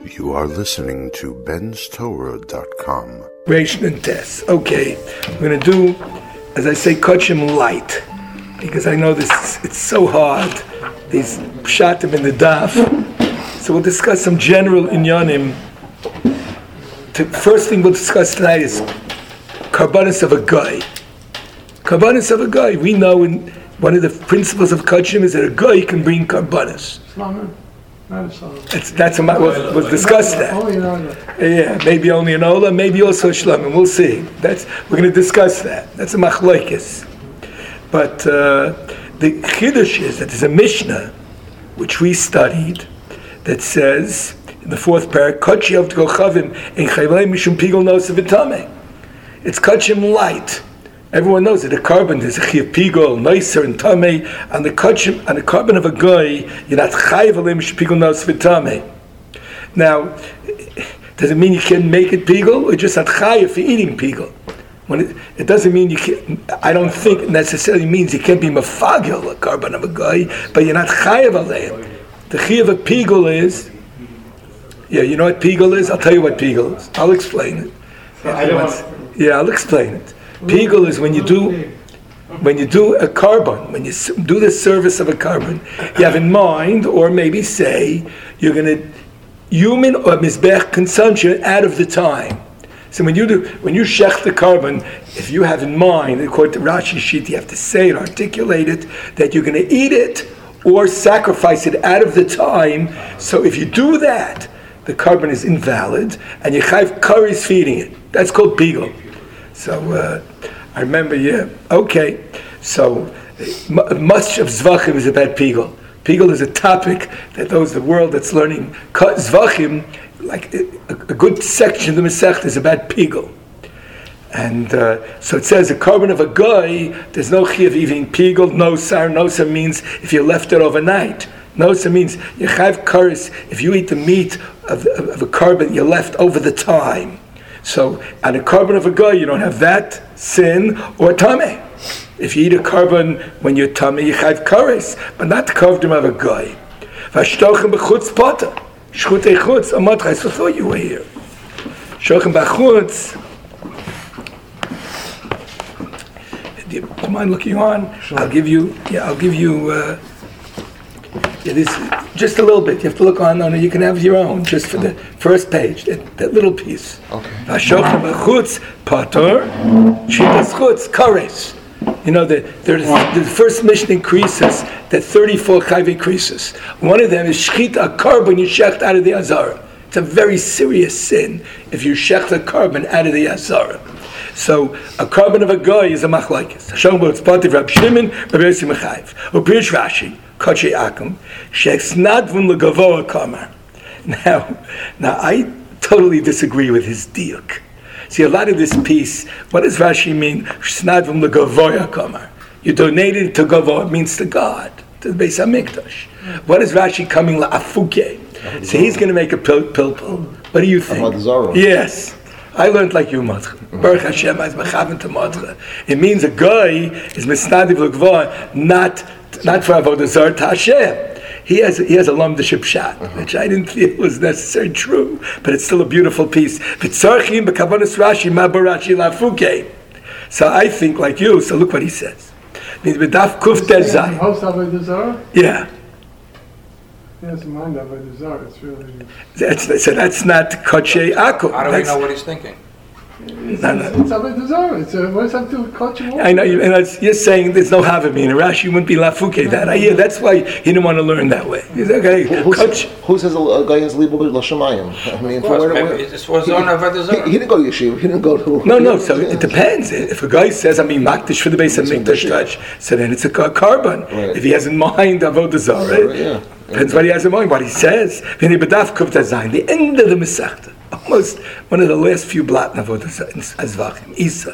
You are listening to benstorah.com. Reish and Tess. Okay, we're going to do, as I say, Kachim light, because I know this. It's so hard. These pshatim in the daf. So we'll discuss some general inyanim. First thing we'll discuss tonight is karbanis of a guy. Karbanis of a guy. We know one of the principles of Kachim is that a guy can bring karbanis. We'll discuss that. Yeah, maybe only an Ola, maybe also a Shlamim. We'll see. We're going to discuss that. That's a machlokes. But the chiddush is that there's a Mishnah which we studied that says in the fourth parak, "Kachi of Gochavim in Chayvei Mishum Pigol Nosa V'Tamei." It's Kachim light. Everyone knows that the carbon is a chiv pigol, nicer and tamei, and the kachim and the carbon of a guy, you're not chayiv alim shpigol nos v'tamei. Now, does it mean you can make it pigol, or just not chayiv for eating pigol? When it doesn't mean you can. I don't think it necessarily means you can't be mafagil a carbon of a guy, but you're not chayiv alim. The chiv of pigol is. Yeah, you know what pigol is? I'll tell you what pigol is. I'll explain it. I'll explain it. Pigol is when you do a carbon, when you do the service of a carbon, you have in mind, or maybe say, you're going to human or mizbech consumption out of the time. So when you shech the carbon, if you have in mind, according to Rashi sheet, you have to say it, articulate it, that you're going to eat it or sacrifice it out of the time. So if you do that, the carbon is invalid, and you have curries feeding it. That's called pigol. So I remember, okay. So much of Zvachim is about Pigol. Pigol is a topic that the world that's learning Zvachim, like a good section of the Masech is about Pigol. And so it says, the carbon of a guy, there's no chi of eating Pigol, no sar. No sar means if you left it overnight. No sar means you have karis, if you eat the meat of a carbon you left over the time. So, on a carbon of a guy, you don't have that sin or tameh. If you eat a carbon when you're tameh, you have kares, but not the carbon of a guy. V'ashtochem b'chutz pata, shchutei chutz. Amatcha, I thought you were here. Shochem b'chutz. Do you mind looking on? Sure. I'll give you. This just a little bit. You have to look on. No, you can have your own, just for the first page, that little piece. Okay. V'ashochem b'chutz pater, shitas chutz kares. You know, the first mission increases, that 34 chayv increases. One of them is shchita, a carbon you shecht out of the azara. It's a very serious sin if you shecht a carbon out of the azara. So a carbon of a guy is a machlokes. Hashem b'utz pater Rab Shimon, Rab Yossi Mechayv. U'pirish Rashi. Kachi Akum, Sheksnadvun Legavoa Kamar. Now I totally disagree with his diuk. See, a lot of this piece, what does Rashi mean? Snadvun Legavoa Kamar. You donated to Gavoa, it means to God, to the Beis HaMikdash. What is Rashi coming la'afuke? So he's going to make a pilpul. What do you think? Yes. I learned like you, Matcha. Baruch Hashem, as mechaven to Matcha. It means a guy is misnadiv legavoa, not for avodah zarah to Hashem. He has a lamdaship shot, which I didn't feel was necessarily true, but it's still a beautiful piece. V'tzarchim b'kavanas Rashi ma barashi lafuke. So I think like you. So look what he says. Means b'daf kuf tezai. House avodah zarah. Yeah. He has in mind avodah zarah. It's really. That's not kachei akum. How do we know what he's thinking? It's avodah zarah. What does that do with kachim? I know, you're saying there's no havamina. Rashi wouldn't be lafuke that. I hear that's why he didn't want to learn that way. He's okay. Who says a guy has libel l'shamayim? I mean, it's for zone avodah zarah. He didn't go to yeshiva. He didn't go to. No. So it depends. If a guy says, makdish for the Beis HaMikdash touch, so then it's a carbon. Right. If he has in mind avodah zarah, depends what he has in mind. What he says. The end of the Masechta. Almost one of the last few blot avodah azvachim. Isa.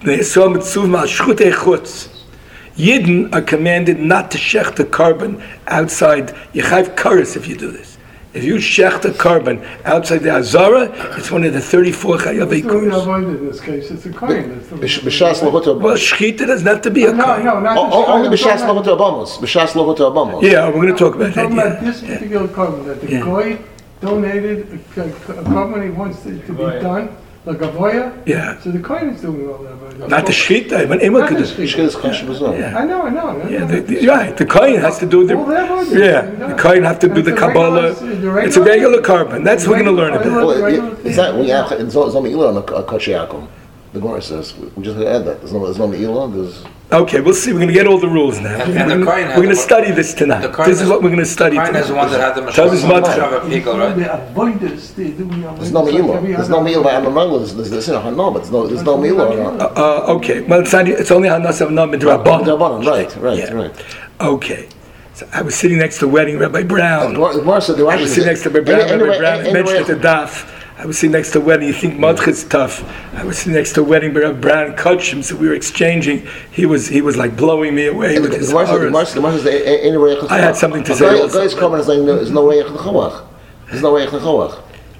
Yidden are commanded not to shech the carbon outside. You have kares if you do this. If you shech the carbon outside the azara, it's one of the 34 chayav ikuros. In this case, it's a kohen. Well, shechita doesn't have to be a kohen. Only b'shas lohot abamos. B'shas lohot abamos. Yeah, we're going to talk about that. This particular carbon that the kohen donated a company wants to be done, like Avoya. Yeah. So the Kohen is doing all that. Not the Shechita, but Imel could do. Shechita is kosher as well. Yeah. I know. Yeah, right. The Kohen has to do the. All that was The Kohen have to do the Kabbalah. It's a regular carbon. That's what we're going to learn about. Well, is that when you have it's no Me'ilah on a kosher Yaakov? The Gemara says we just going to add that. There's no Me'ilah. There's. Okay, we'll see. We're going to get all the rules now. And the Kohen we're going to study this tonight. This is what we're going to study tonight. tonight. The Kohen is the one that had the Tell us Mashal Pickle, right? The avoiders, There's no Me'ilah. There's no Me'ilah by Amamangla. There's but there's no Me'ilah. Okay, well, it's only Hanas Avnam Midrabanan. Right. Okay. So I was sitting next to wedding Rabbi Brown. I was sitting next to Rabbi Brown. Rabbi Brown mentioned it to Daf. I was sitting next to wedding. You think Madch's tough? I was sitting next to wedding Rabbi Brown Kutchim, so we were exchanging. He was like blowing me away with his horrors. I had something to say. Guys coming and saying there's no Reich Nechoach. There's no Reich Nechoach.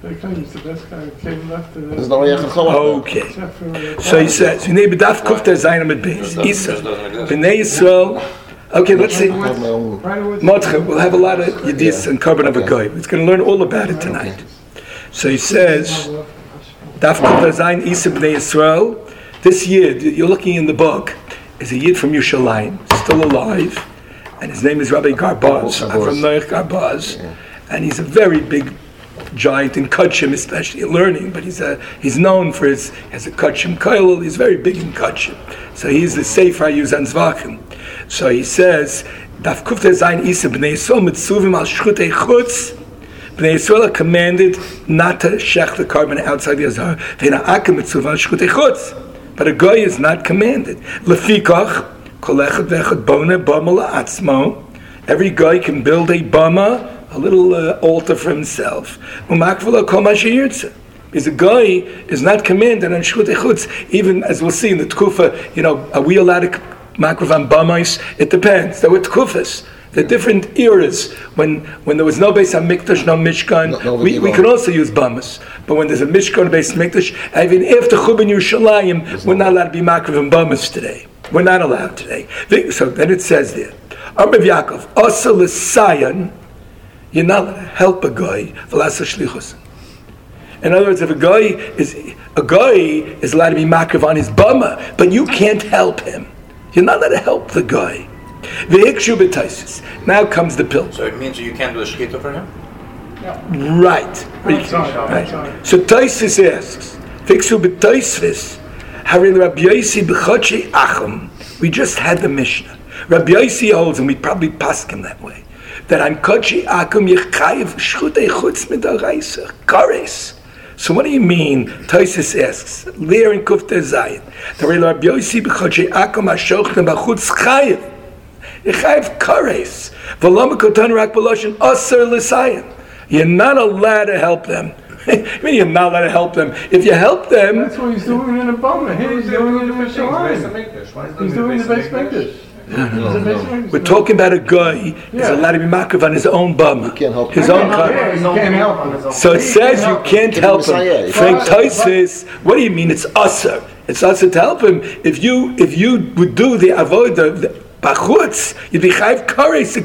There's no Reich Nechoach. Okay. So he says, "You need B'daf Kufta Zayin Amid Beis Isa B'nei Yisrael." Okay, let's see. Madcha, we'll have a lot of Yedis and carbon of a guy. We're going to learn all about it tonight. So he says, Daf Kufta Zayin Isa B'nei Yisrael. This Yid, you're looking in the book, is a Yid from Yerushalayim, still alive, and his name is Rabbi Garbaz, from Noach Garbaz, and he's a very big giant in Kutchim, especially in learning, but he's known for his as a Kutchim Koilel. He's very big in Kutchim. So he's the Sefer I use on Zvachim. So he says, Daf Kufta Zayin Isa B'nei Yisrael Mitzuvim Al Shchutei Chutz. B'nei Yisrael are commanded not to shech the carbon outside the Azar. Ve'ina Akim Mitzuvim Al Shchutei Chutz. But a guy is not commanded. Lefikach kol echad ve'echad bona bama la'atzmo. Every guy can build a bama, a little altar for himself. Because a guy is not commanded on Shchutei Chutz. Even as we'll see in the Tkufa, are we allowed to makrav on bamais? It depends. There were Tkufas. The different eras when there was no Beis HaMikdash, no Mishkan, we can also use bamas. But when there's a Mishkan, Beis HaMikdash, even after Churban Yerushalayim, we're not allowed to be makrav and bamas today. We're not allowed today. So then it says there, Amr Yaakov, Asa l'sayan, you're not allowed to help a guy, v'lasa shlichus. In other words, if a guy is allowed to be makrav on his bama, but you can't help him, you're not allowed to help the guy. Now comes the pill. So it means you can't do a shechita for him? Right. So Taisus asks, we just had the Mishnah. Rabbi Yossi holds, and we probably pass him that way, that I'm Kochi Akum Yechayev Shchutei Chutz Midaraisa Kares. So what do you mean? Taisus asks, Lear and Kufta Zayin. The Rabbi Yossi b'Kochi Akum Ashochna B'Chutz Chayev. Yechayev Kares. V'lama Kotan Rak B'Loshen Aser L'Sayin. You're not allowed to help them. I mean, you're not allowed to help them. If you help them... That's what he's doing in a bummer. He's doing it in the Mishalayim. He's doing the Beis Mikdash. We're talking about a guy who's allowed to be makrav on his own bum, his own car. You can't help him. So it says you can't help him. Frank Taisus, what do you mean? It's usher. It's usher to help him. If you would do the avodah, the bachutz, you'd be chayv kares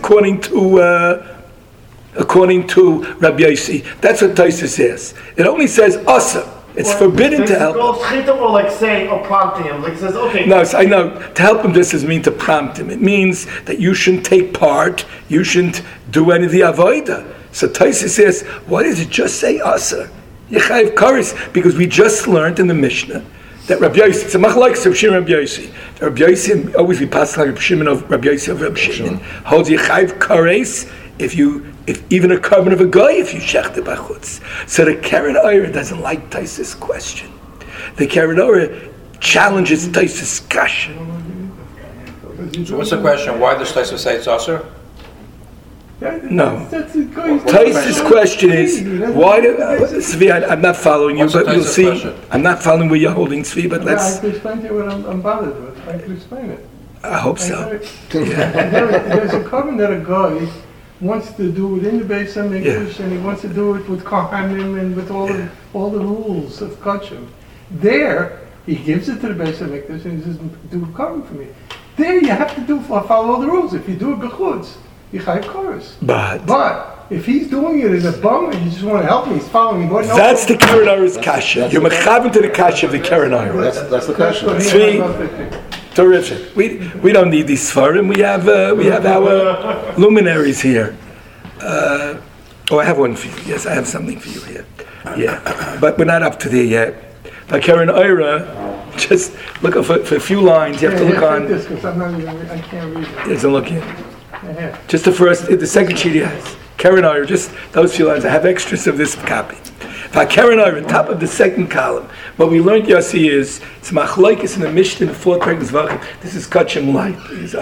according to Rabbi Yossi. That's what Taisus says. It only says usher. It's forbidden to help him. Or like saying or prompting him. Like says, okay. No, I know. To help him, this doesn't mean to prompt him. It means that you shouldn't take part. You shouldn't do any of the avodah. So Taisa says, why does it just say Asa? Yechayev Karis, because we just learned in the Mishnah that Rabbi Yossi, it's a machlokes of Shimon Rabbi Yossi. Rabbi Yossi, always we pass like Shimon of Rabbi Yossi of Rabbi Shimon, holds Yechayev Karis if even a carbon of a guy, if you shech the bachutz. So the Karen Oyer doesn't like Taisus' question. The Karen Oyer challenges Taisus' question. So what's the question? Why does Taisus say it's Aser? No. Taisus' question is, why do... Zvi, I'm not following you, but we'll see. Question? I'm not following where you're holding, Zvi, but let's... I can explain to you what I'm bothered with. I can explain it. I hope so. There's a carbon that a guy wants to do it in the Beis HaMikdash, and he wants to do it with Kohanim and with all the rules of Kachim. There, he gives it to the Beis HaMikdash and he says, do a carbon for me. There you have to follow all the rules. If you do a Bechutz, you chayv chorus. But if he's doing it as a bum and you just want to help him, he's following me. That's the Keren Ayra's kasha. You're mechaven to the kasha of the Keren Ayra. That's the kasha. Terrific. We don't need these svarim. We have our luminaries here. I have one for you. Yes, I have something for you here. Yeah, but we're not up to there yet. By Keren Ayra, just look up for a few lines. You have to look on. This, I can't read it. There's a look in. Just the second sheet he has. Keren Ayra, just those few lines. I have extras of this copy. By Keren Ayra, top of the second column. What we learned, Yossi, is it's machlokes in the Mishnah in the 4th paragraph. This is Kachim light.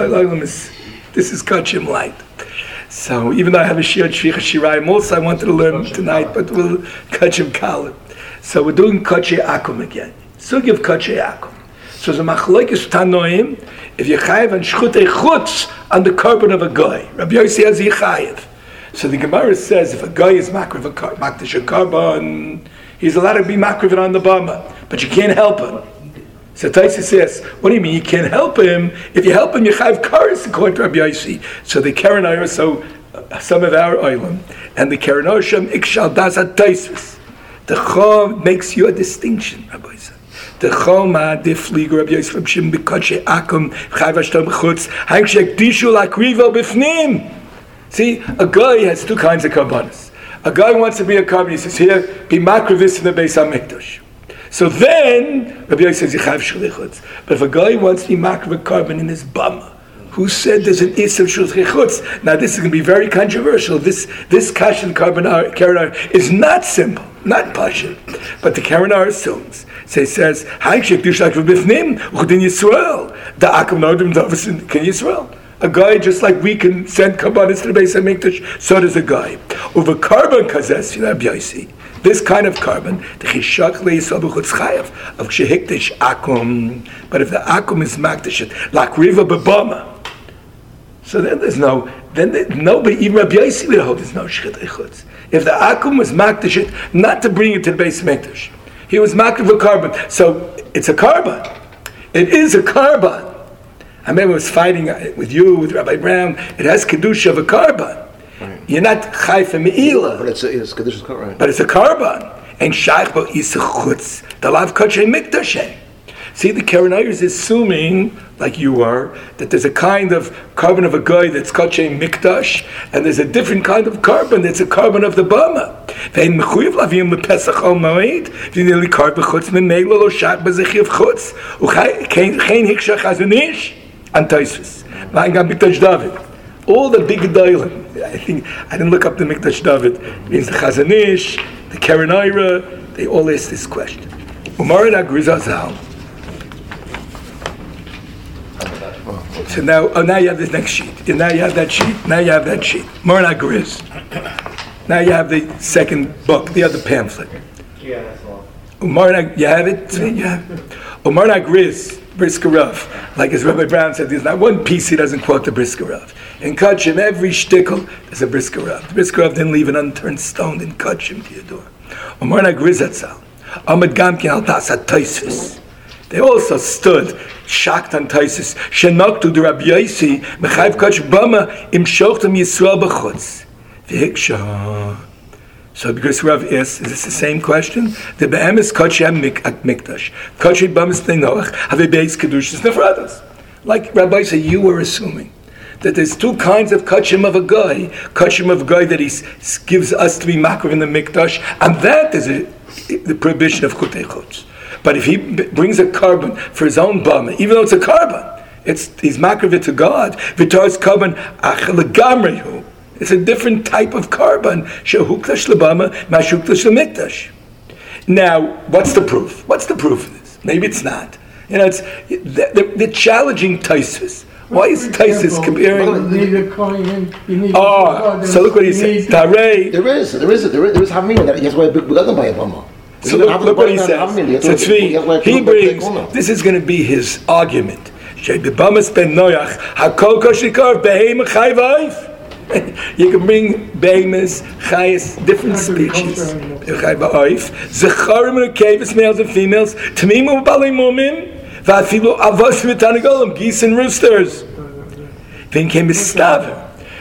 This is Kachim light. So even though I have a Shir Shvicha Shirayim also, I wanted to learn tonight, but we'll Kachim Kalim. So we're doing Kachei Akum again. So give Kachei Akum. So the machlokes Tanoim, if you chayiv and shchutei chutz on the carbon of a guy, Rabbi Yossi has chayiv. So the Gemara says if a guy is makriv a carbon, he's allowed to be makriv on the bama, but you can't help him. So Taisa says, what do you mean you can't help him? If you help him, you chayiv kares according to Rabbi Yossi. So the Keren Ayra, so some of our oilam, and the Keren Ayra Shem ikshal das at Taisvis. The Chom makes you a distinction, Rabbi Yossi. The Choma deflieg Rabbi Yossi from Shim b'kotche akum chayiv ashtam b'chutz hang shekdishu lakrivo b'fnim. See, a guy has two kinds of karbanos. A guy wants to be a carbon. He says, "Here, be makrivis in the Beis Hamikdash." So then, Rabbi Yossi says, "Yichav shlichutz." But if a guy wants to be makriv carbon in his bama, who said there's an is of shlichutz? Now, this is going to be very controversial. This kashan Keren Ayra is not simple, not pasha, but the Keren Ayra assumes. So he says, "Hang shekdish like b'fnim uchdin Yisrael the akum nodim davos can Yisrael." A guy, just like we can send karbanos to the Beis Hamikdash, so does a guy. Over carbon kazes, Rabbi Yossi, this kind of carbon, the chishak leisal b'chutz chayav of shehikdish akum. But if the akum is makdashet lakriva b'bama, so then nobody, even Rabbi Yossi would hold there's no shechet chutz. If the akum was makdashet, not to bring it to the Beis Hamikdash, he was makriv carbon. So it's a carbon. It is a carbon. I remember I was fighting with you, with Rabbi Brown. It has kedusha of a carbon. Right. You're not chayfa me'ila. But it's kedusha, right? But it's a carbon. And shaykh bo isa chutz. The lav kachay mikdashay. See, the Keren Ayra is assuming, like you are, that there's a kind of carbon of a guy that's kachay mikdash, and there's a different kind of carbon that's a carbon of the bama. Ve'en mechuyev lavim lepesach al moed. V'nili carbon chutz me'meila lo shak b'zechiv chutz. U'chein hikshach azunish. And Taisvis. Mikdash David. All the big dialim. I didn't look up the Mikdash David. It means the Chazon Ish, the Keren Ayra, they all ask this question. Umar and Agrizazal. So now you have this next sheet. Now you have that sheet. Umar and Agriz. Now you have the second book, the other pamphlet. Yeah, that's all. Umar and you have it? You have it. Umar and Agriz. Brisker Rav, like as Rabbi Brown said, there's not one piece he doesn't quote the Brisker Rav. In Kachim, every shtickle is a Brisker Rav. The Brisker Rav didn't leave an unturned stone in Kachim to your door. Omarna Grizatzal, Ahmed Gamkin al Tasat Taisvis. They also stood shocked on Taisis. Shenoktu the Rabbi Yossi Mechayv Kach Bama Im Shochtem Yisrael B'chutz. V'hiksha. So because Rav asks, is this the same question? The Be'em is Kachem Mikdash. Kachem Bamis Neinoach have a base Kedushas Nefradas. Like Rabbi said, you were assuming that there's two kinds of Kachem of a guy. Kachem of a guy that he gives us to be makriv in the Mikdash, and that is the prohibition of Chutei Chutz. But if he brings a carbon for his own bama, even though it's a carbon, he's makriv it to God. V'tar's carbon achel gamrehu. It's a different type of carbon. Shehukdash lebama, mashukdash lemikdash. Now, what's the proof? What's the proof of this? Maybe it's not. It's the challenging Taisvis. Why is Taisus comparing? So look what he says. There is Hamina that he has to be begotten by a bama. So look what he says. So he brings. This is going to be his argument. You can bring behemoths, chayas, different species. Zecharim and kavis, males and females. Tamim u'balei mumin. V'afilu avos v'tanagolim, geese and roosters. Then came Mistaver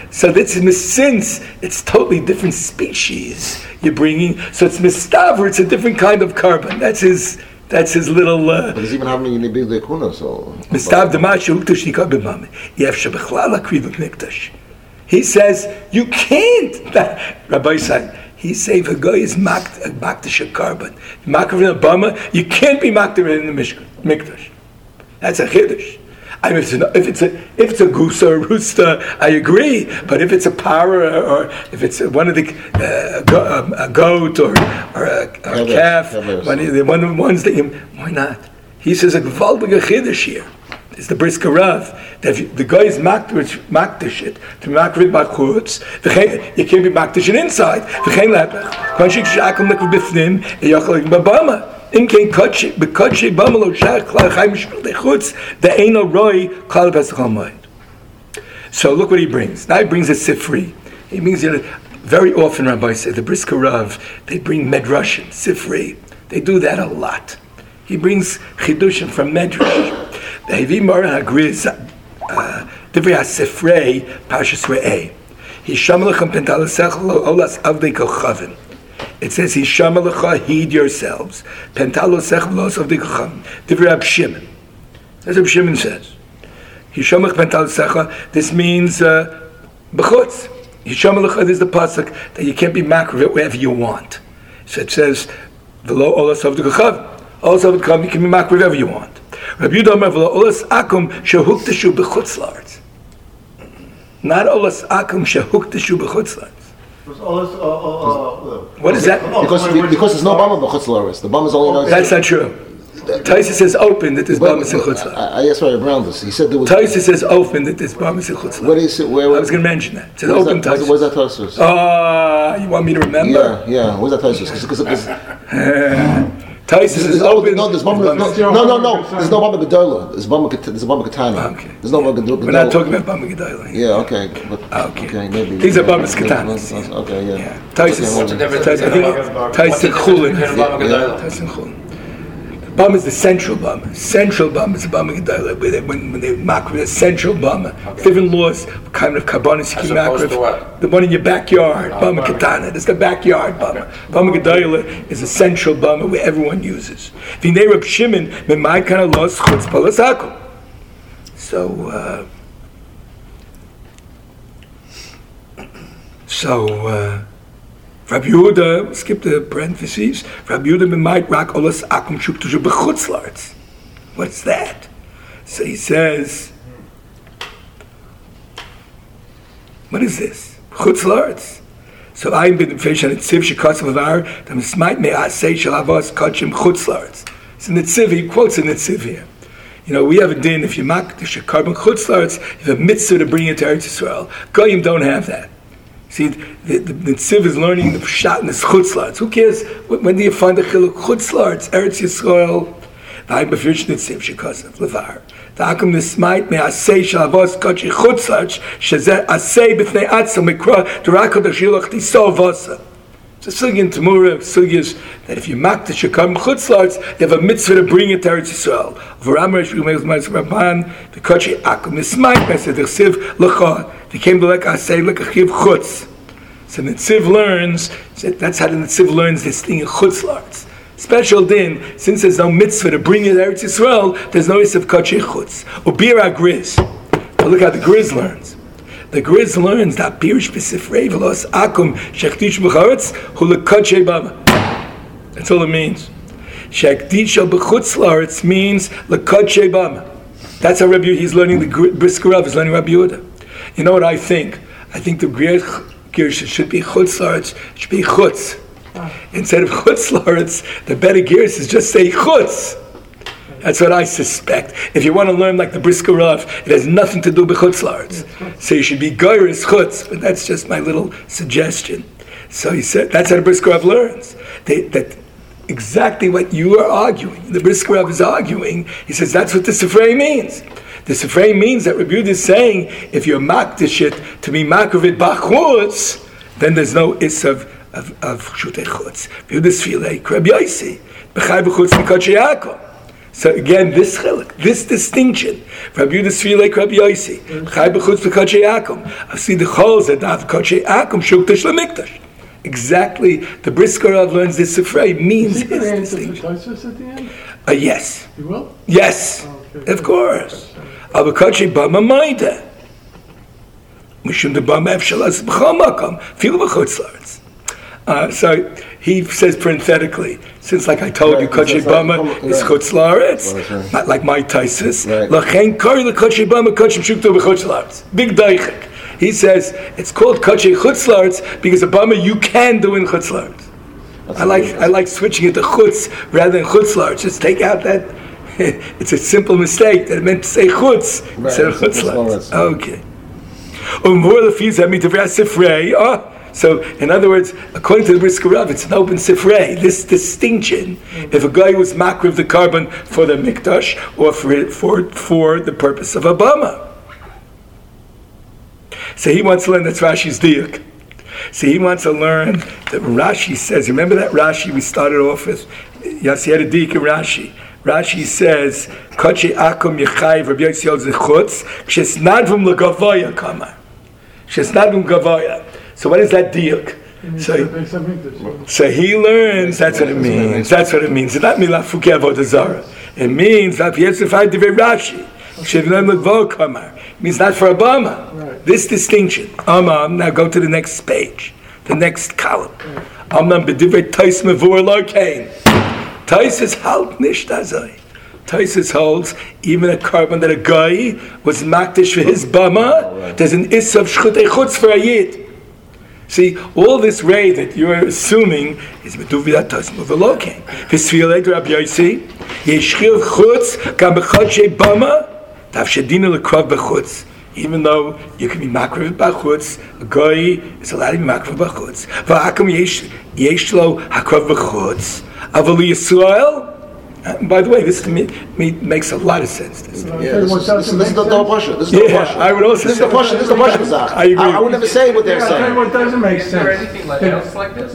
So that's since it's totally different species you're bringing. So it's mistaver. It's a different kind of carbon. That's his little. But does even have any big lekuna? So mistav demashu uktush nikab b'mame. Yef shebechlal akriv mikdash. He says you can't. Rabbi said. He said if a guy is makdash a carbon, makdash in a bama, you can't be makdash in the mikdash. That's a chiddush. I mean, if it's a goose or a rooster, I agree. But if it's a parrot or if it's one of the a goat or a calf, one of the ones that why not? He says a gewaltige chiddush here. It's the brisker Rav that if the guy is makdash it to makrid bachutz. You can't be makdash it inside. V'chein lepech. Kvanshik shakum lekv b'fnim eyachal babama. In kein kotche bekotche bamalo shach klachai mishpil dechutz the eino roi kal pesachal. So look what he brings. Now he brings a sifri. He brings very often. Rabbi said the brisker Rav they bring medrashim sifri. They do that a lot. He brings chidushim from medrash. The Hevi Mara Hagriz Divrei HaSifrei Parshas Re'eh. Hishamalachem Pentalosechel Olas Avdei Kochavim. It says Hishamalacha heed yourselves. Pentalosechel Olas Avdei Kochavim. Divrei Rab Shimon. As Rab Shimon says. Hishamalach Pentalosechel. This means b'chutz. Hishamalacha is the pasuk that you can't be makriv wherever you want. So it says V'lo Olas Avdei Kochavim. Olas Avdei Kochavim you can be makriv wherever you want. Rabbi Yehuda Omer v'lo olas akum shehuktashu b'chutz la'aretz. Not olas akum shehuktashu b'chutz la'aretz. What is that? Because there's no bama b'chutz la'aretz. The bama is only. That's not true. Taisa says open that there's bama in chutz la'aretz. I asked right around this. He said there was. Taisa says open that there's bama in chutz la'aretz. Where is it? Where? I was going to mention that. It says open Taisa. Where's that Taisa? You want me to remember? Yeah. Where's that Taisa? Because Taisa says open. No, there's bama. No. There's no bama gedola. There's a bama katana. Okay. There's no bama gedola. We're not talking about bama gedola. Yeah. Okay. But, okay. Maybe. These are bamas katanas. Okay. Yeah. Taisa. What's the difference? Taisa chulin. Taisa chulin. Bama is the central bama. Central bama is the bama gedola. When they makriv the central bama, different laws, what kind of karbonis you can makriv. The one in your backyard, bama katana. That's the backyard bama. Bama gedola is a central bama where everyone uses. V'nei Rab Shimon memay kana los chutz palas hakum. So. Rabbi Yehuda, skip the parentheses. Rabbi Yehuda b'mayit rak olas akum shuktushu b'chutz la'aretz. What's that? So he says, what is this? Chutz la'aretz. So I'm been fashion at tziv shekatzav levar tam smite me'asei shalavos kachim chutz la'aretz. So in the tziv, he quotes in the tziv here. You know, we have a din if you makdash a carbon chutz la'aretz, you have a mitzvah to bring it to Eretz Yisrael. Goyim don't have that. See, the Tziv is learning the pshat and the chutz la'aretz. Who cares? When do you find the chiluk chutz la'aretz? Eretz Yisrael. V'ayim b'firish netziv shekasav levar. Ta'akum nismait me'asei shalavos kachi chutz la'aretz shezeh asei b'fnei atzah mikra d'rako d'shilach tiso v'asa. It's a sugya in Tamura, sugyas that if you makdash a carbon chutz la'aretz, you have a mitzvah to bring it to Eretz Yisrael. V'ram resh v'yumei z'mayz rabban v'kachi akum nismait me'asei d'chsiv l'chad. They came to like asay like a chiv chutz. So the Tziv learns, that's how the Tziv learns this thing in chutz la'aretz. Special din, since there's no mitzvah to bring it to Eretz Yisrael, there's no issue of kachei chutz. Ubir agriz. But look how the Griz learns. The Griz learns that pirish b'sifrei v'los akum shechtish b'charetz hu lekachei bama. That's all it means. Shechtish b'chutz la'aretz means lekachei bama. That's how Rabbi he's learning the brisker Rav is learning Rabbi Yehuda. You know what I think? I think the Gersh should be chutz la'aretz, should be chutz. Instead of chutz la'aretz, the better Gersh is just say chutz. That's what I suspect. If you want to learn like the brisker Rav, it has nothing to do with chutz la'aretz. So you should be Geiris chutz, but that's just my little suggestion. So he said, that's how the brisker Rav learns. That exactly what you are arguing, the brisker Rav is arguing, he says that's what the Sifrei means. The Sifrei means that Rabbi Yehuda is saying, if you're makdash it to be makravit b'chutz, then there's no is of chutei chutz. Rabbi Yehuda's filei, Rabbi Yosi, b'chai b'chutz mikachei Yaakov. So again, this chilek, this distinction, Rabbi Yehuda Sri like Rabbi Yossi, Chai b'chutz b'kotchei akum. I see the chols that have kotchei akum shuktash lemikdash. Exactly, the Brisker Rav learns this Sifrei means his distinction. Yes. You will? Yes, of course. Aber kotchei bama maida. Mishum de bama efshalas b'chol makom, filu b'chutz la'aretz. So he says parenthetically, since like I told you, Kotchei Bama is Chutz La'aretz, not like my Taisus. L'chein kari l'Kotchei Bama Kotchei Shukto b'Chutz La'aretz. Big daichik. He says it's called Kotchei Chutz La'aretz because a Bama you can do in Chutz La'aretz. I like switching it to Chutz rather than Chutz La'aretz. Just take out that. It's a simple mistake that it meant to say Chutz instead of Chutz La'aretz. Okay. So, in other words, according to the Brisker Rav, it's an open sifrei. This distinction, if a guy was makriv the carbon for the mikdash or for the purpose of a bama. So he wants to learn that's Rashi's diuk. So he wants to learn that Rashi says. Remember that Rashi we started off with? Yes, he had a diuk in Rashi. Rashi says, "Kotchei akum yechayiv Rabbi Yossi holds the chutz kshenadvum legavoya kama kshenadvum gavoya." So what is that diuk? So he learns that's what it means. That's what it means. It's not milah fukei avodah zara. It means that yetzifai divrei Rashi. It means not for a bama. This distinction. Now go to the next page, the next column. Amnam b'divrei Tais mevur lo kain. Taisus halt nicht azay. Taisus holds even a carbon that a guy was makdish for his bama. There's an issa of shchutei chutz for a yid. See, all this ray that you're assuming is meduvidat tasma v'lokein. V'sfieled Rabbi Yossi, yeshchiv chutz gam b'chotchei bama, tavshedina l'krav b'chutz. Even though you can be makriv b'chutz, a guy is allowed to be makriv b'chutz. V'akum yesh lo hakrav b'chutz. Avali Yisrael. By the way, this to me makes a lot of sense. This is the double Pasha. This is the Pasha. I would also this is the Pasha. This is the Pasha. I agree. I would never say what they're saying. What doesn't make sense? Is there anything else like this?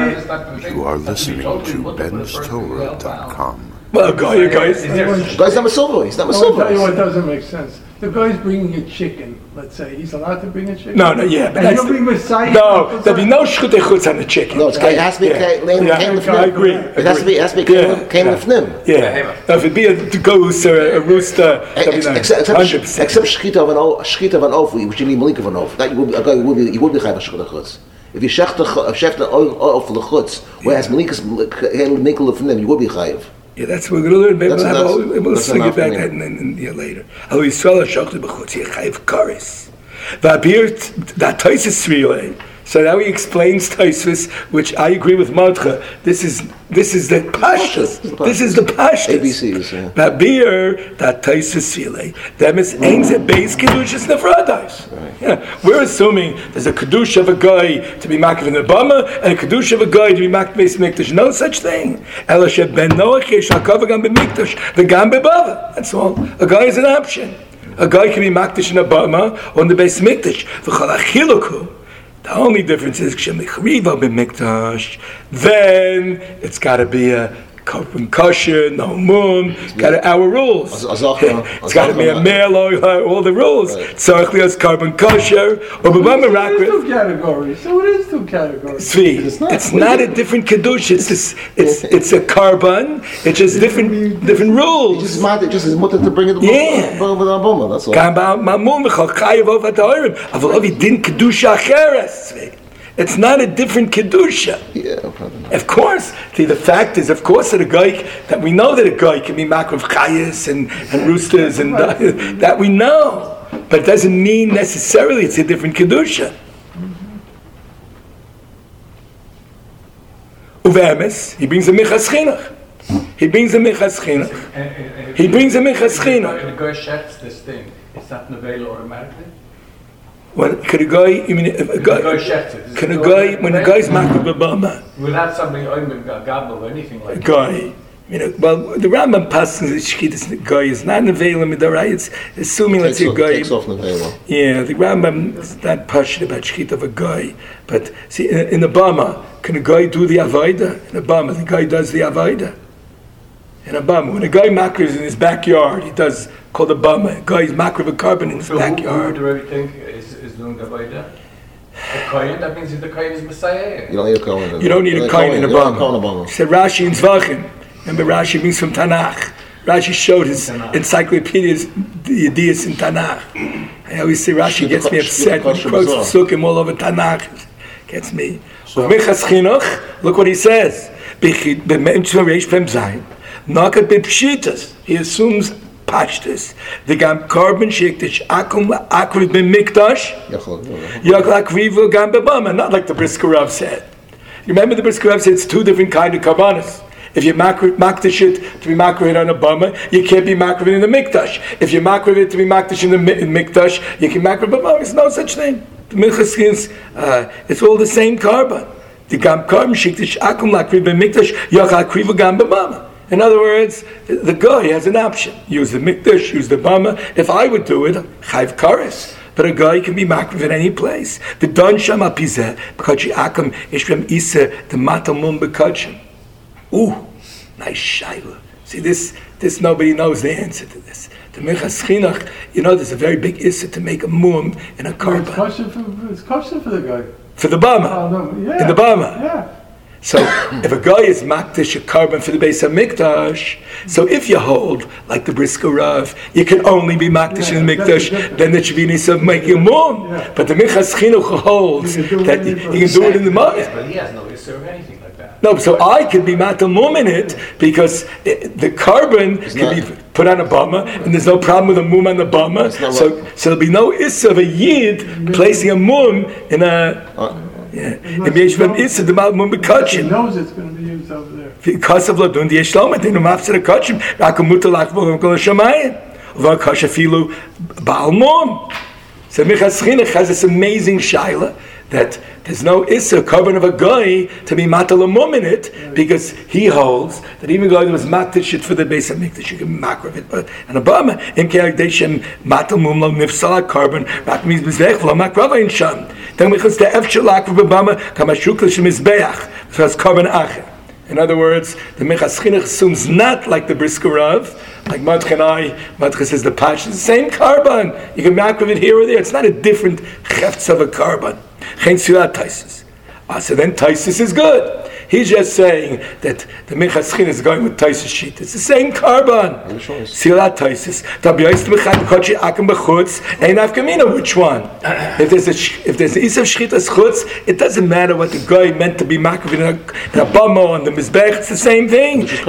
You are listening to benstorah.com. Well, guys. Guy's not Masilva. He's not I'll Masilva. tell you what doesn't make sense. The guy's bringing a chicken, let's say. He's allowed to bring a chicken? No, yeah. But and you bring Messiah? No, there'd be no shchutei chutz on the chicken. No, it has to be came lefnim. I agree. It has to be came lefnim. Yeah. Now, if it'd be a goose or a rooster, except shchita of an oaf, which you need malik of an oaf. That you would be chayv shchutei chutz. If you shech the oaf for the chutz, whereas malikas nikel lefnim, you would be chayv. Yeah, that's what we're going to learn. Maybe we'll swing it back and later. Al Yisrael shachli b'chutz yechayiv karis. V'abir that Taisus really. So now he explains Taisus, which I agree with Madcha. This is the pashtus. This is the pashtus. ABCs. V'abir that Taisus really. Them is aims at base kedushas nefradais. Yeah, we're assuming there's a kedusha of a guy to be makriv in the bama and a kedusha of a guy to be makriv beis mikdash. No such thing. Elashe ben noach yesh hakava gam b'mikdash v'gam b'bava. That's all. A guy is an option. A guy can be makdash in a bama or in the beis mikdash. V'chol achiluku. The only difference is kshemichriva b'mikdash. Then it's got to be a Korban kosher, no mum, got our rules. It's got to be a male, all the rules. Tzarich lios Korban kosher, or b'bama rakrit. It is 2 categories. So it is 2 categories. It's not a different kedusha. It's a carbon. It's just different rules. It's just as mutter to bring it. Yeah. That's all. Gamba mamum v'chol chayav ov ha'torim. Avol ovi din kedusha acheres. It's not a different kedusha. Yeah, of course. See, the fact is, of course, that that we know that a guy can be makriv chayas and roosters and that we know, but it doesn't mean necessarily it's a different kedusha. Uve'emes, he brings a michas chinuch. He brings a michas chinuch. The guy shechts this thing. Is that nevela automatically? When can a guy when a guy's makriv b'bama without somebody gabel or anything like guy, well, the Rambam passes the shchitas guy is not nevela midarai. It's assuming let's say a guy takes off nevela. Yeah, the Rambam is not passionate about shchita of a guy, but see in the bama, can a guy do the avodah? In the bama, the guy does the avodah. in a bama. When a guy makriv in his backyard, he does called a bama. A guy's makriv a carbon in his backyard. Who do everything is doing Gavaida? The Kohen, that means the Kohen is Messiah. You don't need a Kohen. You don't need a Kohen in a bama. bama. Said Rashi in Zvachim. Remember, Rashi means from Tanakh. Rashi showed his encyclopedias, the ideas in Tanakh. I always say Rashi gets me upset when he quotes Psukim all over Tanakh. Gets me. Minchas Chinuch, look what he says. He assumes pashtus. The gam carbon shektish akum akriv b'mikdash. Yakla akriv gam b'bama. Not like the Brisker Rav said. You remember the Brisker Rav said it's two different kind of karbanos. If you makdish it to be makriv on a bama, you can't be makriv in the mikdash. If you makriv it to be makdish in the mikdash, you can makriv b'bama. There's no such thing. The minchas it's all the same carbon. The gam carbon shektish akum akriv b'mikdash yakla akriv gam b'bama. In other words, the guy has an option. Use the mikdash, use the bama. If I would do it, chayv kares. But a guy can be makriv in any place. The don shama pizeh b'kachi akum ishrem isa the matamum b'kachim. Ooh, nice shaila. See this nobody knows the answer to this. The Minchas Chinuch, there's a very big issa to make a mum in a carbon. It's kosher for the guy. For the bama. Yeah. In the bama. Yeah. So if a guy is makdish a carbon for the Beis HaMikdash, so if you hold like the Brisker Rav, you can only be makdish in the Mikdash, then there should be nisa of making a mum. Yeah. But the Minchas Chinuch holds that you can do it in the mud. But he has no issue of anything like that. No, so I can be matal mum in it because the carbon can be put on a bama, and there's no problem with a mum on the bama. So there'll be no issa of a yid placing a mum in a. It means when issa the mum He bekachim. knows it's going to be used over there. Because of ladun the yeshlom, they no mafsir a kachim. Rakamuta lakvol kol shamayim. Vakasha filu baal mum. So Minchas Chinuch has this amazing shaila that there's no issa carbon of a guy to be matal a mum in it because he holds that even though there was makdish it for the Beis HaMikdash, you can makriv it, but and a bama in k'yagdeshem matal mum lo nifsala carbon rak miz mizbech v'lo makrava in sham. Then we chutz the efshel lakriv b'bama kamashuk l'shem mizbeach so that's carbon acher. In other words, the Minchas Chinuch assumes not like the Brisker Rav, like Madcha says the Pash is the same carbon. You can makriv it here or there. It's not a different cheftz of a carbon. So then Taisus is good. He's just saying that the Minchas Chinuch is going with Taisus sheet. It's the same carbon. Silat Taisus. Which one? If there's an Isav Shchitas Chutz, it doesn't matter what the guy meant to be makriv in a bama on the Mizbech. It's the same thing. It's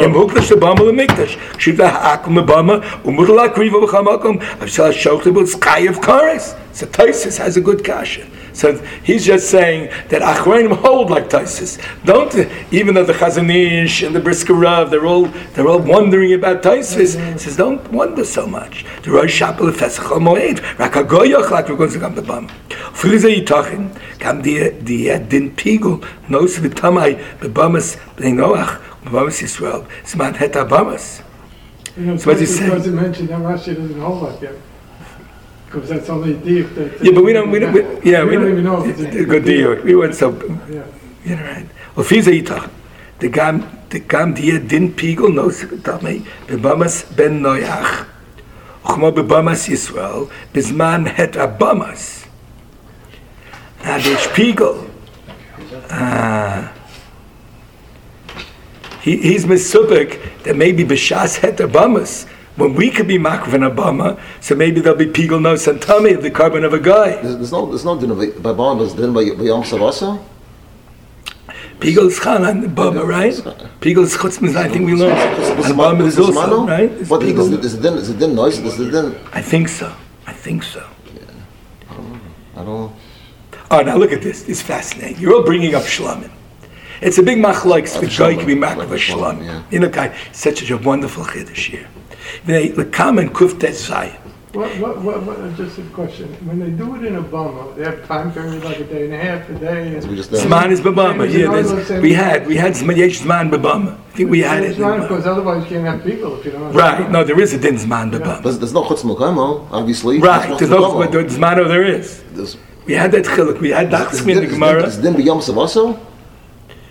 Chayav Kares. So Taisus has a good kasha. So he's just saying that Achronim hold like Taisus. Don't, even though the Chazon Ish and the Brisker Rav, they're all wondering about Taisus. He says, don't wonder so much. The Rosh Shapel Fesach HaMoed, Rak HaGoyach, like we're going to come to Bam. Filize Yitachin, Kam Din Pigul, Nos V'Tamai, Bebamas Bnei Noach, Bebamas Yisrael, Zman Het HaBamas. So what he's saying. Doesn't mention that Rashi doesn't hold like that. Because that's only deep. Yeah, but we don't even know if it's a good deal. We went so, Yeah. Right. Well, Fiza Yitach, the Gam Dia Din Pigel knows Tamei, Bebamas Ben Noach, Uchmo Bebamas Yisrael, Bizman Het Abamas. Adesh Pigel. He's misupik that maybe B'Shas Het Abamas. When we could be makriv in a bama, so maybe there'll be pigul no santami of the carbon of a guy. There's no din by bama, there's din by Yom Savasa. Pigul is chan on the bama, right? Pigul is chutzmah. I think we learned. And the bama is also right. What is the din noise? Is the din? I think so. Yeah. I don't know. Oh, now look at this. It's fascinating. You're all bringing up shlamim. It's a big machlokes. The guy can be makriv a shlamim. You know, guy, such a wonderful chiddush here. The common kuftet zayin. What, just a question. When they do it in a bama, they have time period like a day and a half, a day. Zman is b'bama. Yeah, we had Zman b'bama. I think we had it. Because otherwise you can't have people if you don't have right. No, there is a din Zman b'bama. There's no chutz mukamo, obviously. Right. There's no Zman. There is. We had that chiluk. We had that in the Gemara. Is din b'yom savasa?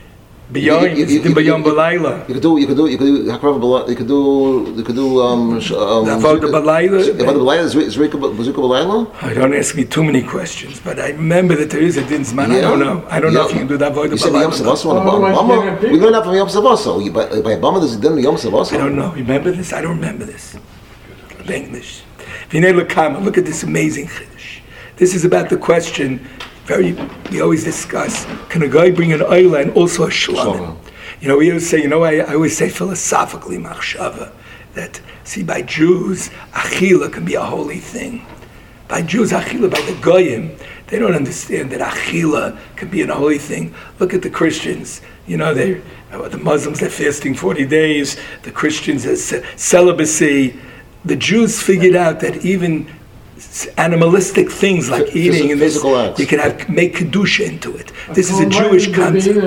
B'yom, it's in B'yom B'layla. You could do Hakrav B'layla. You could do Avodah B'layla. Avodah B'layla. Zrika B'layla. I don't ask me too many questions, but I remember that there is a din zman. I don't know. I don't know if you can do that Avodah You said Yom B'layla. Savasa on Bama. We learned that from Yom Savasa. By Bama, there's a din Yom Savasa. I don't know. Remember this? I don't remember this. In English. V'nei l'kama. Look at this amazing chiddush. This is about the question. We always discuss, can a guy bring an oila and also a shlamim? We always say, I always say philosophically, machshava, that, see, by Jews, achila can be a holy thing. By Jews, achila, by the goyim, they don't understand that achila can be a holy thing. Look at the Christians. The Muslims, they're fasting 40 days. The Christians, there's celibacy. The Jews figured out that even animalistic things like eating and this, you can make kedusha into it. This is a Jewish concept.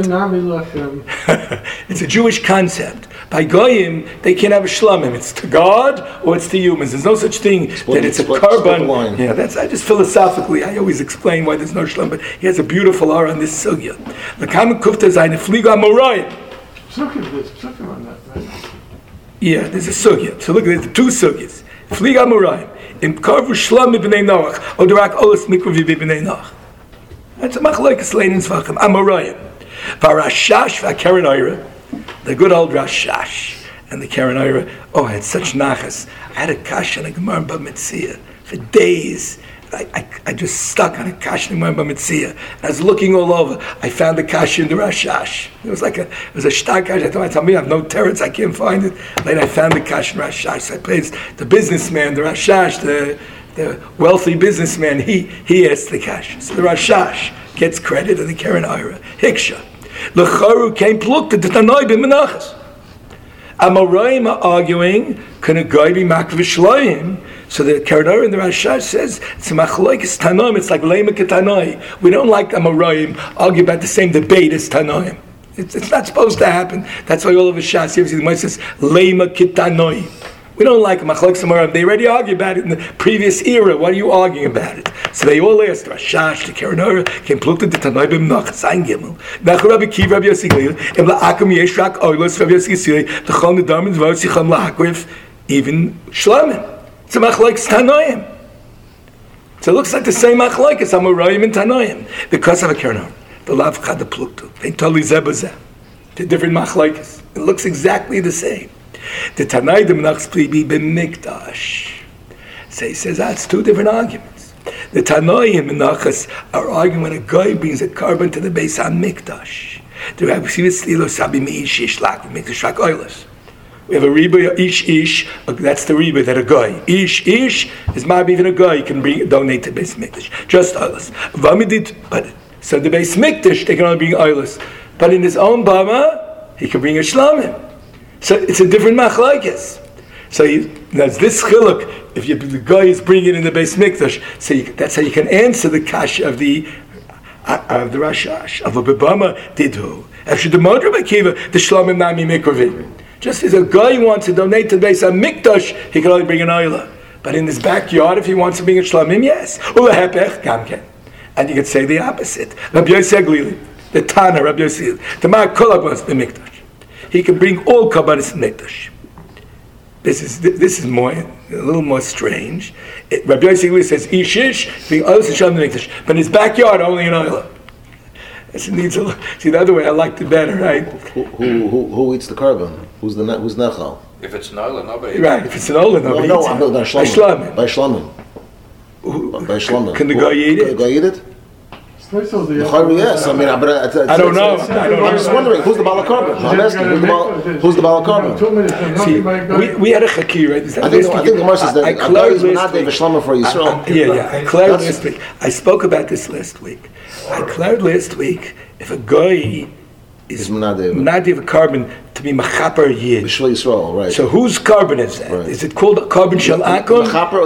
It's a Jewish concept. By goyim, they can't have a shlamim. It's to God or it's to humans. There's no such thing that it's a carbon. Yeah, I just philosophically, I always explain why there's no shlamim. But he has a beautiful aura on this sugya. L'kama kufta zayin fliga amorayim. Psukim on that, right? Yeah, there's a sugya. So look, there's two sugyas. Fliga amorayim. In karvu shlam ibnei Noach, or derak olas mikrovi ibnei Noach. That's a machlokes leinin zvachim. Amorayim, v'Rashash v'Keren Oira, the good old Rashash and the Keren Oira. I had such nachas. I had a kash and a gemara b'mitzia for days. I just stuck on a kash and a gemara b'mitzia. I was looking all over. I found the kash in the Rashash. It was a shtar kash. I thought, I have no teretz, I can't find it. Then I found the kash in Rashash. So I placed the businessman, the Rashash, the wealthy businessman. He asked the kash. So the Rashash gets credit, and the Keren Oira Hiksha. L'charu came pluked the Tanoi b'menachas. Amoraim are arguing, can a guy be makvish shloim? So the Keren Oira and the Rashash says it's a machlokes tanoim. It's like lema ketanoi. We don't like Amoraim argue about the same debate as tanoim. It's not supposed to happen. That's why all of the Shas, you ever see the Gemara says lema ketanoi. We don't like machlokes Amoraim. They already argued about it in the previous era. What are you arguing about it? So they all asked Rashash, the Keren Oira, came pluked the tanoi b'menachas ein gimel. Nach Rabbi Kiva, Rabbi Yossi Glil, im la'akum yesh rak oilos Rabbi Yossi Glil, l'chol nedarim zvos yicham la'akrif, even shlamim. It's a machlokes tanoim. So it looks like the same machlokes Amoraim and tanoim because of a Keren Oira. The lav chad the pluktu. They totally zebazeh. The different machlokes. It looks exactly the same. The Tanai the Menachs Plibi b'mikdash. So he says that's two different arguments. The Tanai and Menachas are arguing when a guy brings a carbon to the Beis HaMikdash. The Rabbi Sivit Sabi Meish Ish Lak Mikdash Rak Oilas. We have a riba ish. That's the riba that a guy ish is maybe even a guy can donate to Beis Mikdash. Just oilas. Vamidit, but so the Beis Mikdash they can only bring oilas, but in his own bama he can bring a shlamim. So it's a different machlokes. So there's this chiluk. If the guy is bringing it in the Beis Mikdash, so that's how you can answer the kash of the Rashash of a bebama didhu. Actually, the Modra Bakiva the shlamim nami mikrovi. Just as a guy wants to donate to the Beis HaMikdash, he can only bring an oila. But in his backyard, if he wants to bring a shlamim, yes. And you could say the opposite. Rabbi Yossi Glili, the Tana, Rabbi Yossi, the Ma'akolak was the Mikdash. He can bring all kabbanis in Mikdash. This is more a little more strange. Rabbi Yossi Glili says ishish, bring oils and shlamim in Mikdash, but in his backyard only an oila. See the other way I liked it better, right? Who eats the carbon? Who's nechal? If it's nola, nobody. Right. If it's an ola, nobody eats it. By shlamim. By shlamim. Can the guy eat it? Can the guy eat it? Yes. I don't know. I'm just wondering who's the bala carbon. I'm asking who's the bala carbon. See, we had a chakir, right? I think the Gemara says that a guy is not the shlamim for Yisrael. Yeah. I declared last week. I spoke about this last week. I declared last week if a guy is Mnadiv a carbon to be Machaper Yid. B'Shvil Yisrael, right. So whose carbon is that? Right. Is it called carbon Shel Akum?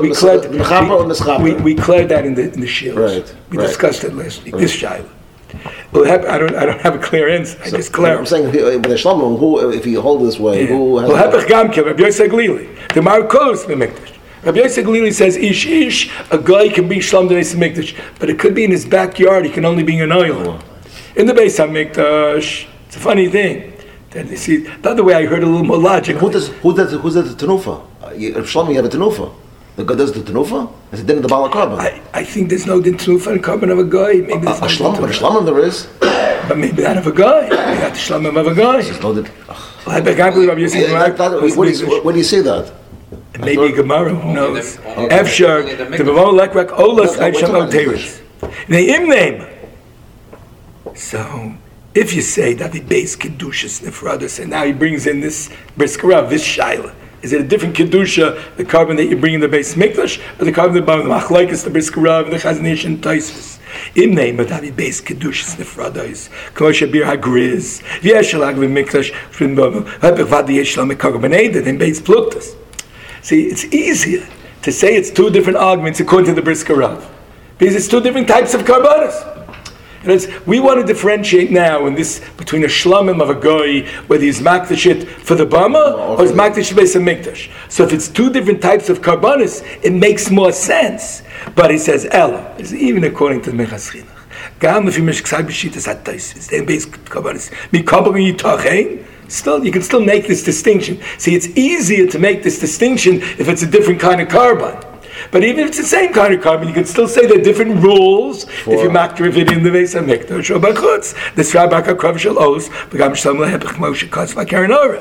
We cleared that in the shields. Right. We discussed it last week. This Shaila. Well, I don't have a clear answer. I just clear. I'm saying, but the Shlamim, who, if you hold this way, who has... Well, Hepech Gamke, Rabbi Yossi Glili. The Markos B'Mikdash. Rabbi Yossi Glili says, ish, a guy can bring shlam to Beis HaMikdash, but it could be in his backyard, he can only bring an oil. In the Beis HaMikdash, It's a funny thing. That you see, the other way I heard a little more logic. Who does the tenufa? Shlomo, you have a tenufa. The guy does the tenufa? It's a din of the Baal carbon. I think there's no din tenufa and carbon of a guy. Maybe there's A shlamim there is. But maybe that of a guy. Maybe not the shlamim of a guy. There's no din. I believe I'm using the right. When do you say that? Maybe Gemara, who knows? Efshar, the Bavon Lekrak Olas Chaim Teretz. Ne'im name. So, if you say that the base Kedushas Nefradas, and now he brings in this Briskarav, this Shaila, is it a different Kedusha, the carbon that you bring in the base Mikdash, or the carbon that the Machlaikas, the Briskarav, the Chazanish, and Taisvis? Im name of that base Kedushas Nefradas, Kosher Bir Hagriz, Yeshalag Mikdash, Shrinbomu, Hapevadi Yeshlam Karbaneda, then base Pluktas. See, it's easier to say it's two different arguments according to the Briskarav, because it's two different types of karbanos. We want to differentiate now in this between a shlamim of a goy, whether he's makdash it for the bama or he's makdash beis hamikdash. So if it's two different types of karbanos, it makes more sense. But he says Ella is even according to the Minchas Chinuch. Gam if you mishksai b'shitas hataysis, then base karbanos mikabel yitachein. Still, you can still make this distinction. See, it's easier to make this distinction if it's a different kind of carbon. But even if it's the same kind of carbon, you can still say there are different rules if you makriv it in the Beis HaMikdash or b'chutz. This Rabbak HaKrav Shel Os, B'gam Shalom Lehepech Moshe Katz V'Karen Ora.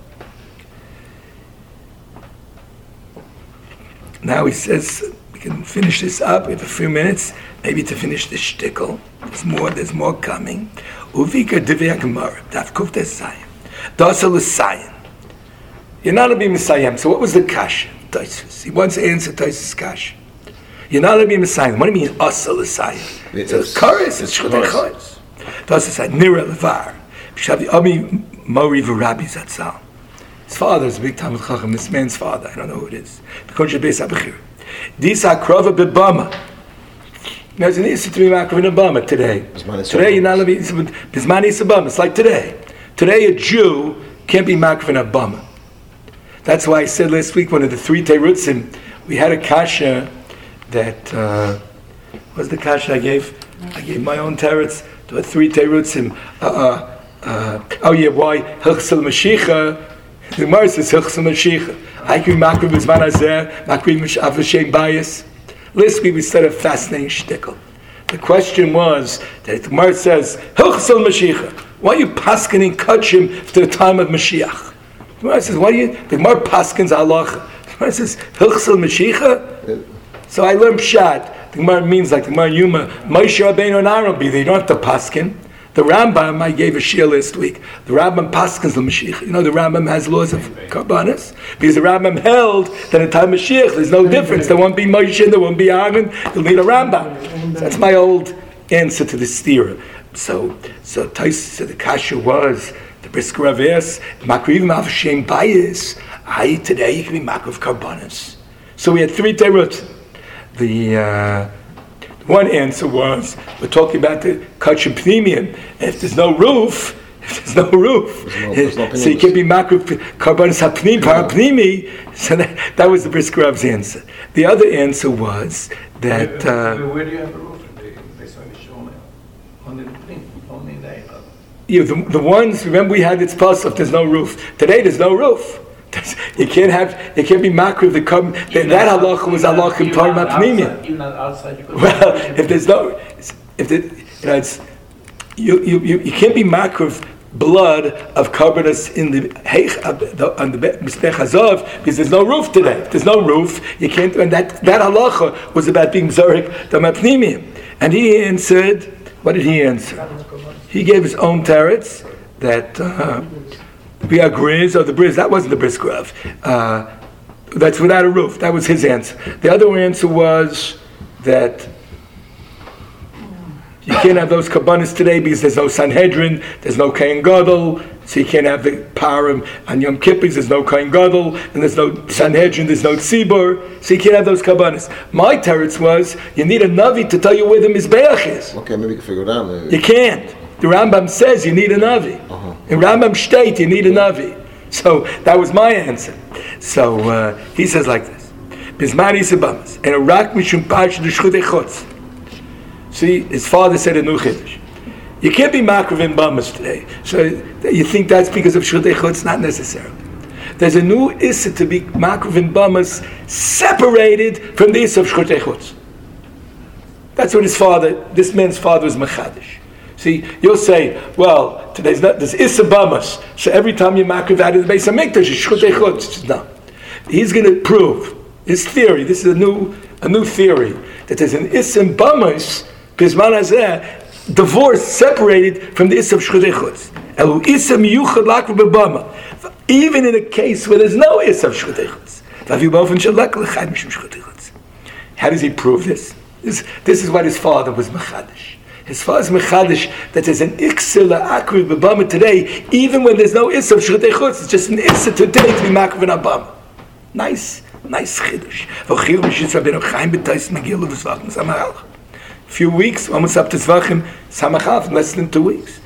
Now he says, we can finish this up. We have a few minutes, maybe to finish this shtickle. There's more coming. Uvika Divya Gemara, Daf Kuf Tes Zayin. Dasa L'Sayin. You're not to be Messiah. So what was the kasha? He wants to answer Taisus kasha. You're not to be Messiah. What do you mean Asa L'Sayin? It's Kares, it's Shchutei Chayes. Dasa said, Nira Levar. B'shavi Ami Mori V'Rabbi Zatzal. His father is a big Talmud Chacham. This man's father, I don't know who it is. Because you're Beis HaBechir. Disa Krova B'Bama. Now, it's an issue to be Makrav in a Bama today. Today, you're not to be Bismani Sabama. It's like today. Today, a Jew can't be Makrav in a Bama. That's why I said last week, one of the three Teirutzim, we had a kasha that, what's the kasha I gave? I gave my own teretz to a three Teirutzim. Why? Hilchsel Mashiach. The Gemara says Hilchsel Mashiach. I can be Makrav B'Zman Hazeh, Makrav Mishav L'Shem Bayis. Last week we said a fascinating shtickle. The question was that the Gemara says Hilchsel Mashiach. Why are you paskening kachim to the time of Mashiach? The Gemara says, why do you? The Gemara paskins halacha. The Gemara says Hilchsel Mashiach. So I learned pshat. The Gemara means like the Gemara Yuma, Moshe Rabbeinu and Aaron be there. You don't have to paskin. The Rambam, I gave a shir last week. The Rambam paskins the Mashiach. You know, the Rambam has laws of karbanis because the Rambam held that in time of Mashiach there's no difference. There won't be Moshe, there won't be Aaron. You'll need a Rambam. So that's my old answer to the stira. So the kasha was the brisker avers makrivim av shem bayis. Today you can be makriv karbanis. So we had three teirut. The one answer was we're talking about the kachim pnimian. If there's no roof, so you can be makriv karbanis hapnim parapnimi. So that was the brisker av's answer. The other answer was that. Where do you have a roof? The ones, remember we had its pulse if there's no roof. Today there's no roof. You can't be makriv the carbon. That halacha was halacha in Torah Pnimia. Even outside, you could. Well, if there's no, you can't be makriv blood of karbanos in the on the Mizbech Hazov because there's no roof today. If there's no roof, you can't. And that halacha was about being zorik the mapnimim. And he answered. What did he answer? He gave his own teretz that we are grizz or the briz. That wasn't the briskarav. That's without a roof. That was his answer. The other answer was that you can't have those kabbanis today because there's no Sanhedrin, there's no Kohen Gadol, so you can't have the parim on Yom Kippur. There's no Kohen Gadol, and there's no Sanhedrin, there's no Tzibur, so you can't have those kabbanis. My teretz was you need a navi to tell you where the mizbeach is. Okay, maybe you can figure it out. Maybe. You can't. The Rambam says you need a navi. In Rambam Shteit you need a navi. So that was my answer. So he says like this: Bismani Sabamas and a rak mishum pash the shchutei chutz. See, his father said a new chiddush. You can't be makriv in bamas today. So you think that's because of shchutei chutz? Not necessarily. There's a new issa to be makriv in bamas separated from the issa of shchutei chutz. That's what this man's father was mechadish. See, you'll say, well, there's issa bamas, so every time you makriv out of the Beis HaMikdash, it's shchutei chutz. No. He's going to prove his theory. This is a new theory that there's an issa in bamas, bizman hazeh, divorce separated from the issa of shchutei chutz. Elu issa miyuchad lakva bebama. Even in a case where there's no issa of shchutei chutz. How does he prove this? This is what his father was mechadish. His father's mechadish that there's an issa la'akriv bebama today, even when there's no issa of shchutei chutz. It's just an issa today to be makriv in abama. Nice chiddush. Few weeks, almost up to Zvachim, Samachaf, less than 2 weeks.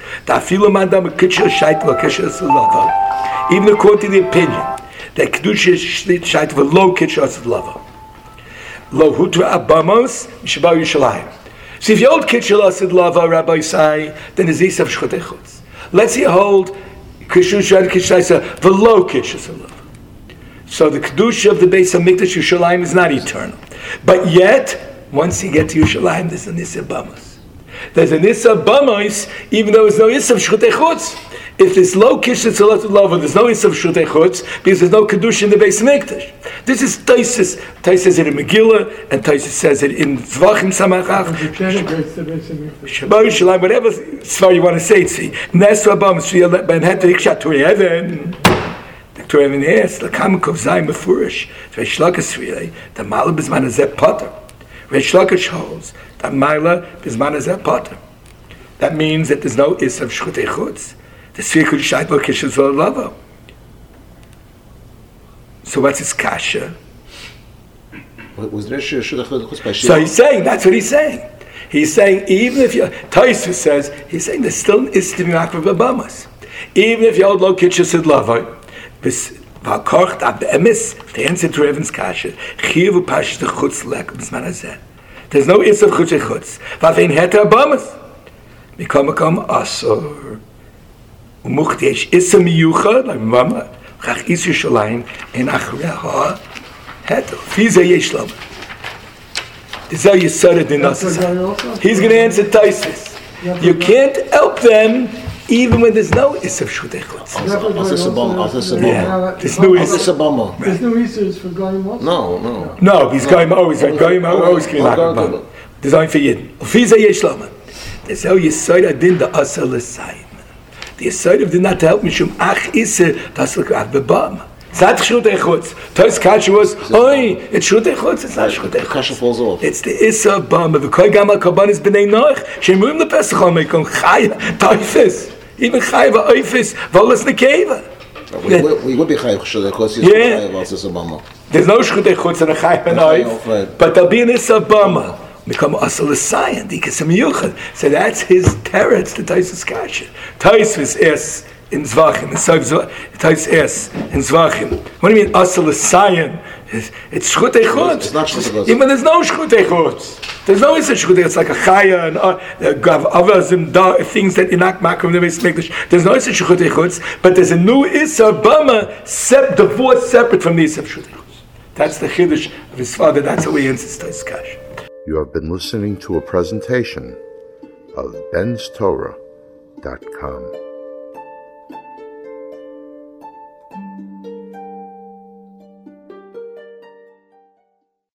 Even according to the opinion that Kedusha Shait V'lo Kitcher Asad Lava. Lo Hutra Abamos, Mishabah Yushalayim. So if you hold Kitcher Asad Lava, Rabbi Yisai, then it's Isa of Shchutei Chutz. Let's say you hold Kedusha Shait V'lo Kitcher Asad Lava. So the Kedusha of the Beis HaMikdash Yushalayim is not eternal. But yet, once you get to Yushalayim, there's an Issa Bamos. There's an Issa Bamos, even though there's no Issa of Shchutei Chutz. If there's low Kishet Salat Lava, there's no Issa of Shchutei Chutz, because there's no Kedusha in the Beis HaMikdash. This is Taisus. Taisus says it in Megillah, and Taisus says it in Zvachim Samachach. Shabbat Yushalayim, whatever svar you want to say, see. Nesra Bamos, Ben Heter Ikshat Turi Even. To even ask, the Kamakov Zay Mefurish, Reish Lakish really, the Mala Bizman Hazeh Potter. Reish Lakish holds that Mala Bizman Hazeh Potter. That means that there's no Issa of Shchutei Chutz. The Sfikur Shait Lo Kishet Zol Lavo. So what's his kasha? Was there Shchutei Chutz? So he's saying, that's what he's saying. He's saying, even if you, Taisus says, he's saying there's still an Issa to be Makriv Babamas. Even if you hold Lo Kishet Zol Lavo, bis war kocht ab emes the answer to Reven's kasha chivu pash the chutz lek bisman hazeh. There's no issa of chutz chutz va vein heter bamas mikom asor umucht yesh issa miyuchad like mama chach is Yushalayim in achreha heter fize yesh lom. This is how you said it in us. He's going to answer Taisus. You can't help them even when there's no Issa of Shchutei Chutz. There's no Issa. There's no Issa for Goyim also? No, he's Goyim always, right? Goyim always can be Makriv. There's only for Yidden. Fiza yesh lama. There's how Yisoid adin the Asa l'sayim. The Yisoid of did not help Mishum ach Issa taslik av bebam. It's not Shchutei Chutz. Tois kasha was, it's Shchutei Chutz. It's not Shchutei Chutz. Kasha falls off. It's the Issa Bama. V'koi gam ha-kabanis b'nei Noach. Shemurim lepesach ha-mekon chaya taifes. Even chaya v'oifes v'olas nekeva. We would be chayav Shchutei Chutz. There's no Shchutei Chutz and a chaya v'oif. But there'll be an Issa Bama. Become asal l'sayan. Dikasam yuchad. So that's his teretz, the Taisus kasha. Taisus es in Zvachim, Taisus es in Zvachim. What do you mean asal l'sayan? It's Shchutei Chutz. It's not Shchutei Chutz. Even there's no Shchutei Chutz. There's no Issa Shchutei. It's like a chaya and avazim things that you're not makriv in the Beis HaMikdash. There's no Issa Shchutei Chutz, but there's a new Issa Bama divorced separate from the Issa of Shchutei Chutz. That's the chiddush of his father. That's how he answers Taisus kasha. You have been listening to a presentation of benstorah.com.